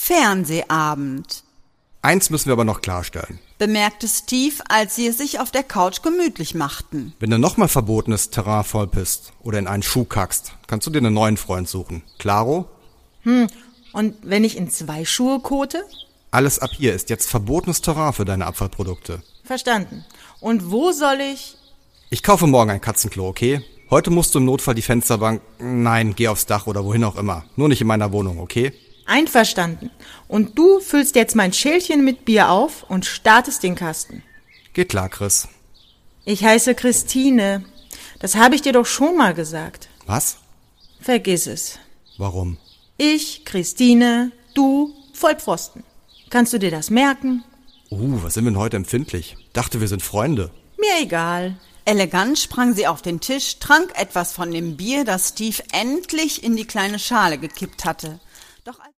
Fernsehabend, Eins müssen wir aber noch klarstellen. bemerkte Steve, als sie es sich auf der Couch gemütlich machten. Wenn du nochmal verbotenes Terrain vollpisst oder in einen Schuh kackst, kannst du dir einen neuen Freund suchen. Klaro? Und wenn ich in 2 Schuhe kote? Alles ab hier ist jetzt verbotenes Terrain für deine Abfallprodukte. Verstanden. Und wo soll ich... Ich kaufe morgen ein Katzenklo, okay? Heute musst du im Notfall die Fensterbank... Nein, geh aufs Dach oder wohin auch immer. Nur nicht in meiner Wohnung, okay? Einverstanden. Und du füllst jetzt mein Schälchen mit Bier auf und startest den Kasten. Geht klar, Chris. Ich heiße Christine. Das habe ich dir doch schon mal gesagt. Was? Vergiss es. Warum? Ich, Christine, du, Vollpfosten. Kannst du dir das merken? Was sind wir denn heute empfindlich? Dachte, wir sind Freunde. Mir egal. Elegant sprang sie auf den Tisch, trank etwas von dem Bier, das Steve endlich in die kleine Schale gekippt hatte. Doch als